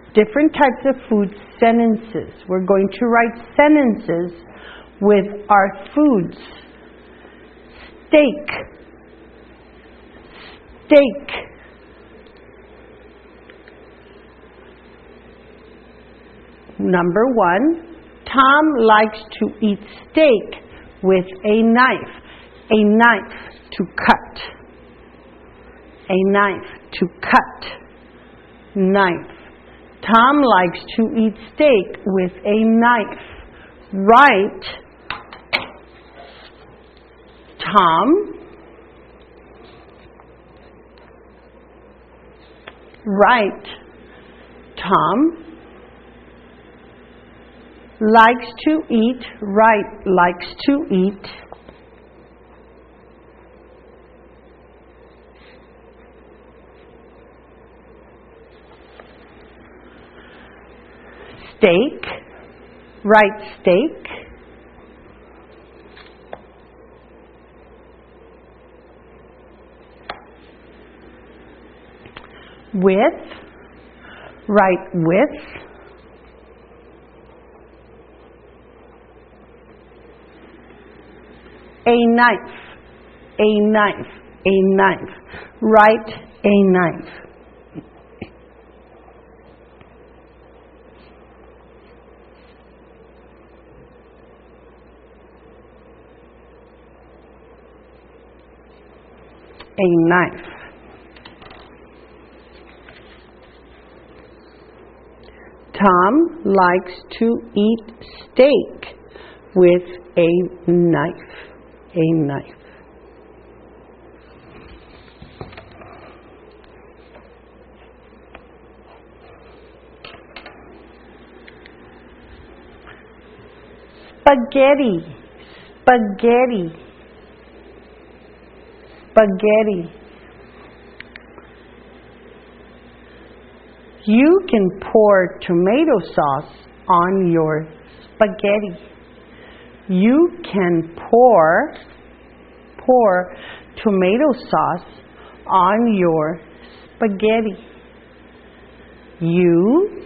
different types of food sentences. We're going to write sentences with our foods. Steak. Steak. Number 1, Tom likes to eat steak with a knife. A knife to cut. A knife to cut. Knife. Tom likes to eat steak with a knife. Write Tom. Write Tom likes to eat. Write likes to eat. Steak. Write steak. With. Write with. A knife. A knife. A knife. Write a knife. A knife. Tom likes to eat steak with a knife. A knife. Spaghetti. Spaghetti. Spaghetti. You can pour tomato sauce on your spaghetti. You can pour tomato sauce on your spaghetti. You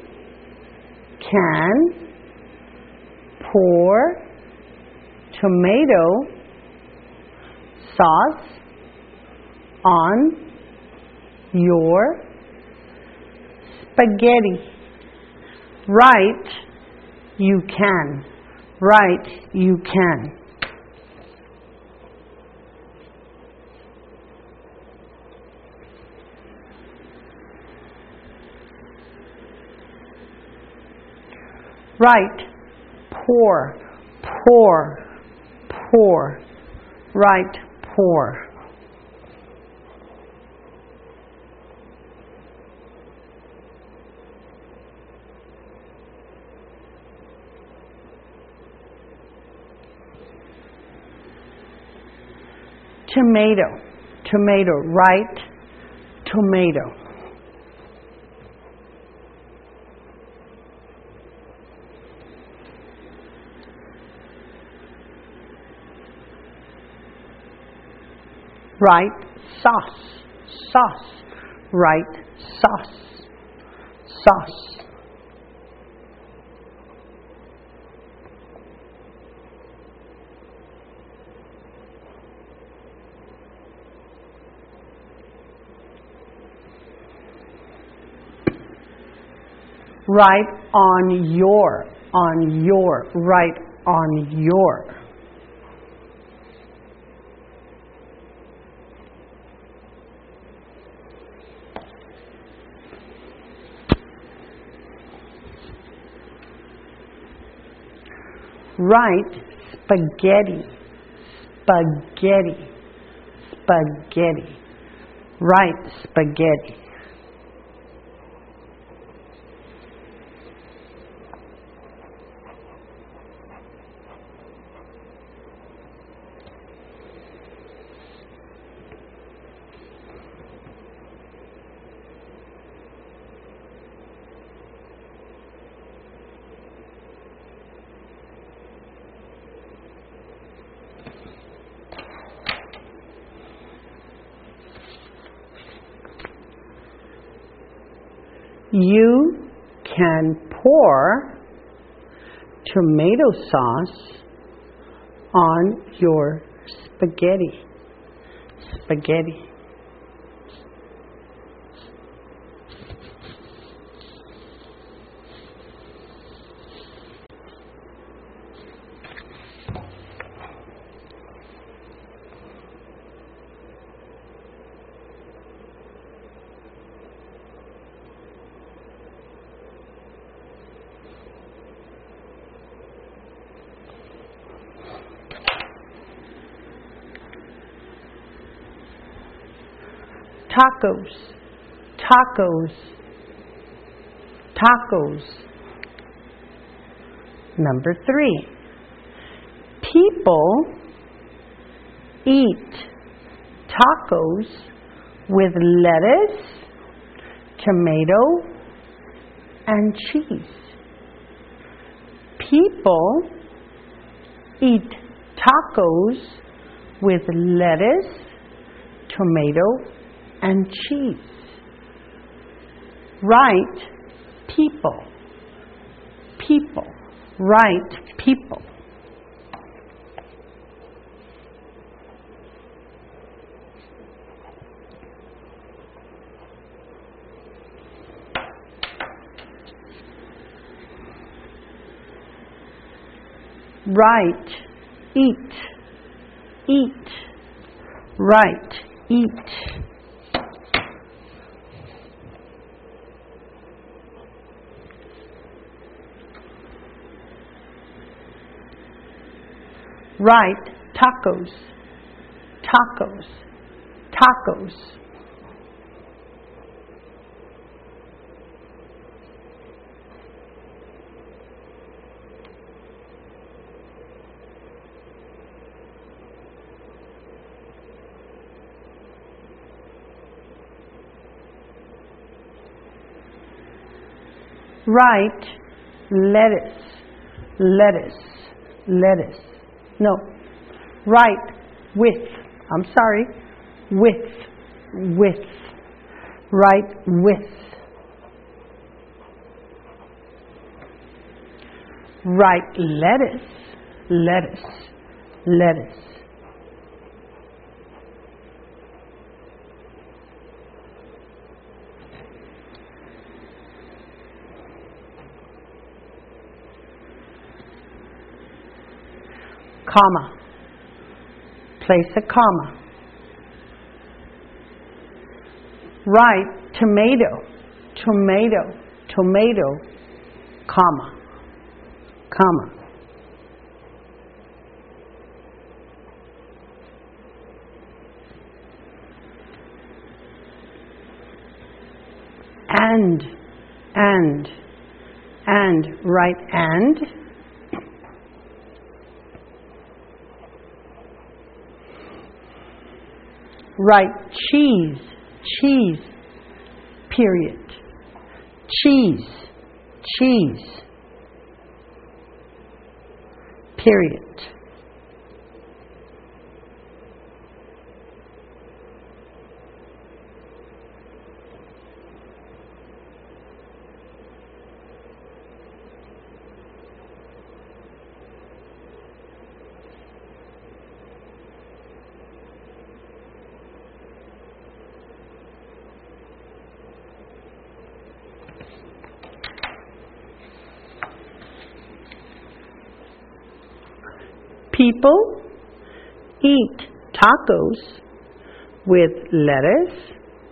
can pour tomato sauce on your spaghetti. Write, you can. Write, you can. Write, pour, pour, pour. Write, pour. Tomato, tomato. Write, tomato. Write sauce, sauce. Write sauce, sauce. Write on your, write on your. Write spaghetti, spaghetti, spaghetti. Write spaghetti. You can pour tomato sauce on your spaghetti. Spaghetti. Tacos, tacos, tacos. Number 3. People eat tacos with lettuce, tomato, and cheese. People eat tacos with lettuce, tomato, and cheese. Write people. People. Write people. Write, eat, eat. Write, eat. Write tacos, tacos, tacos. Write lettuce, lettuce, lettuce. No, write with. I'm sorry, with. Write with. Write lettuce, lettuce, lettuce. Comma. Place a comma. Write tomato, tomato, tomato, comma, comma. And, write and. Write cheese, cheese, period. Cheese, cheese, period. People eat tacos with lettuce,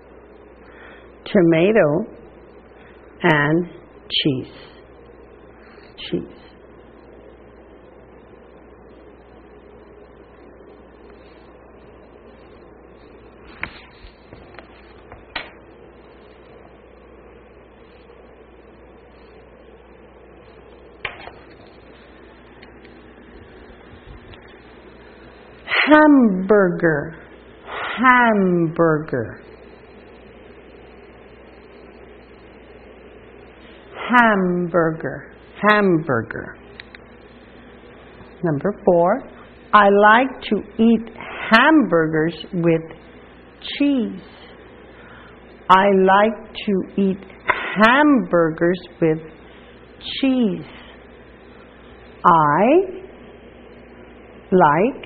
tomato, and cheese. Cheese. Hamburger, hamburger, hamburger, hamburger. Number 4, I like to eat hamburgers with cheese. I like to eat hamburgers with cheese. I like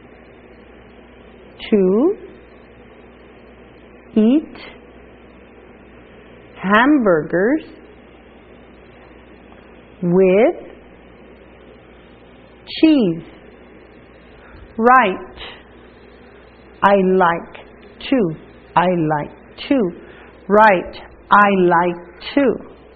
to eat hamburgers with cheese. Right. I like to. I like to. Right. I like to.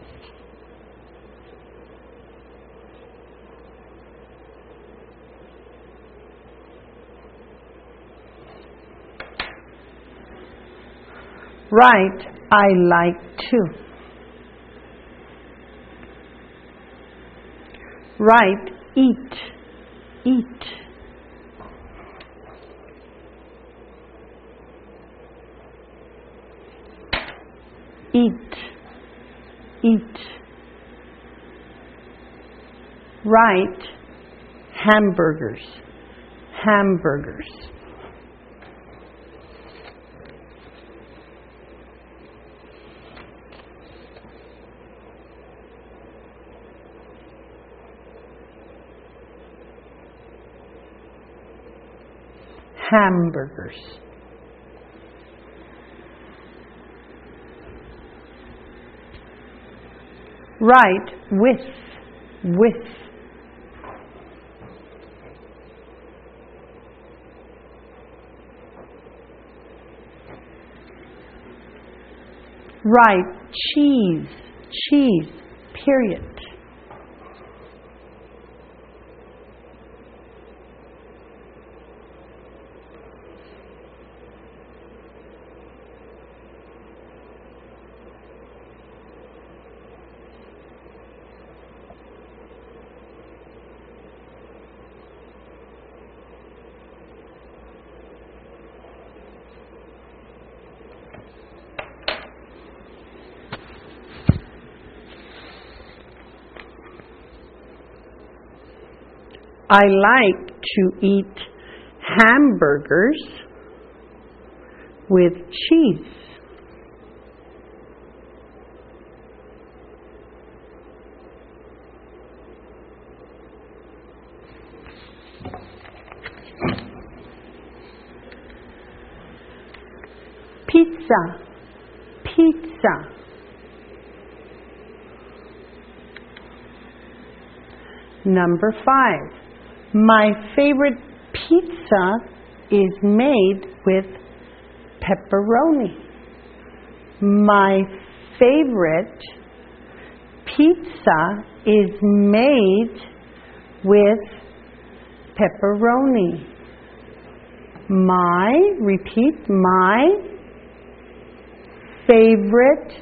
Right. I like to. Right. Eat. Eat. Eat. Eat. Right. Hamburgers. Hamburgers. Hamburgers. Right. With. With. Right. Cheese. Cheese. Period. I like to eat hamburgers with cheese. Pizza. Pizza. Number 5. My favorite pizza is made with pepperoni. My favorite pizza is made with pepperoni. Repeat, my favorite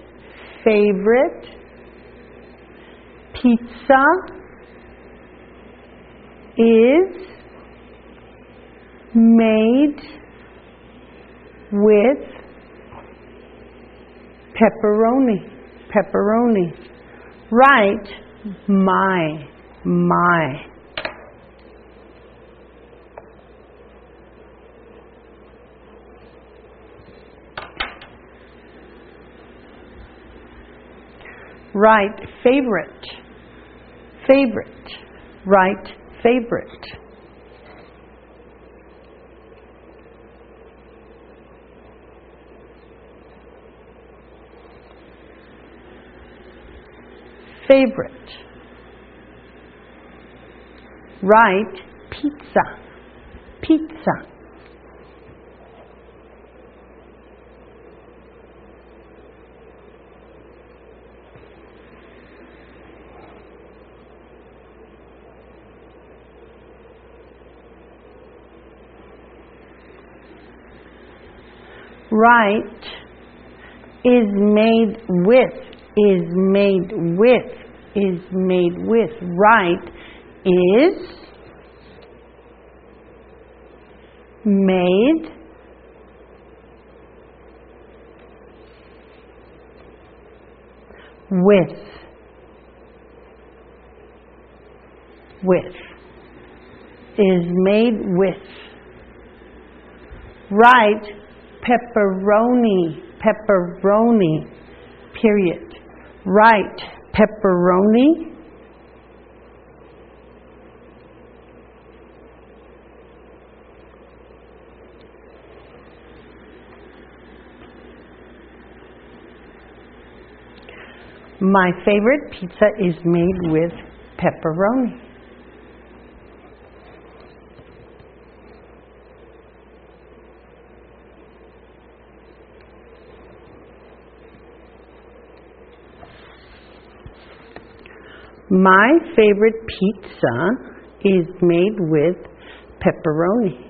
pizza is made with pepperoni. Pepperoni. Right. My. Right. Favorite. Right. Favorite. Favorite. Right. Pizza. Right. Is made with. Right is made with. Is made with. Right. Pepperoni. Period. Right, pepperoni. My favorite pizza is made with pepperoni. My favorite pizza is made with pepperoni.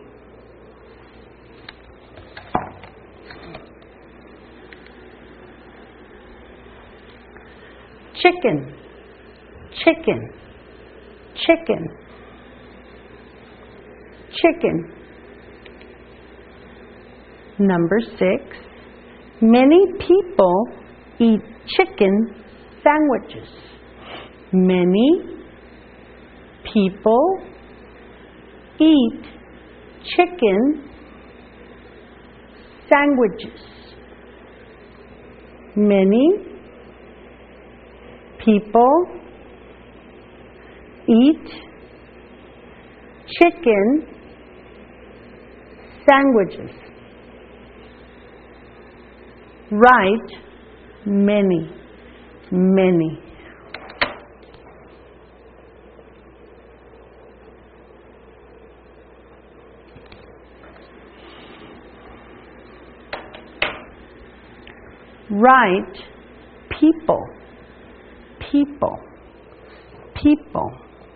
Chicken, chicken, chicken, chicken. Number 6. Many people eat chicken sandwiches. Many people eat chicken sandwiches. Many people eat chicken sandwiches. Write many, many. Write people, people, people.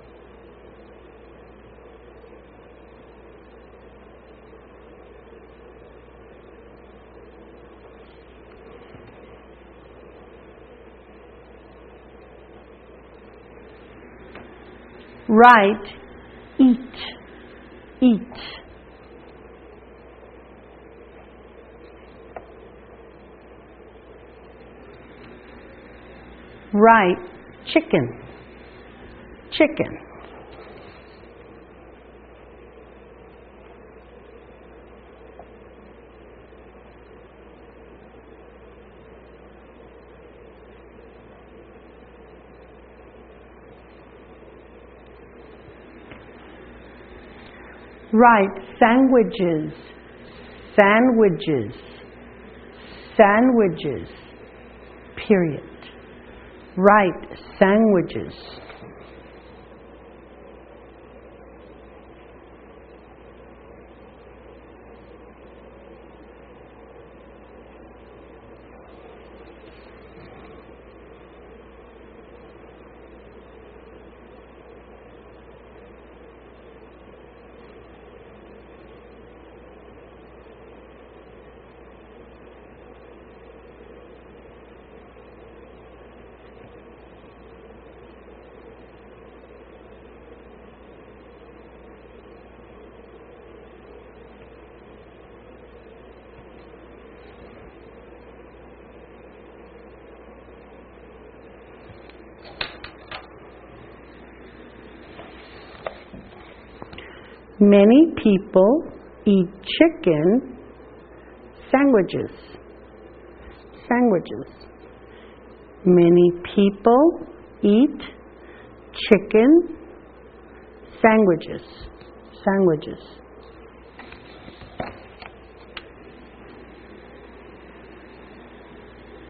Write eat, eat. Write chicken, chicken. Write sandwiches, sandwiches, sandwiches, period. Write sandwiches. Many people eat chicken sandwiches. Sandwiches. Many people eat chicken sandwiches. Sandwiches.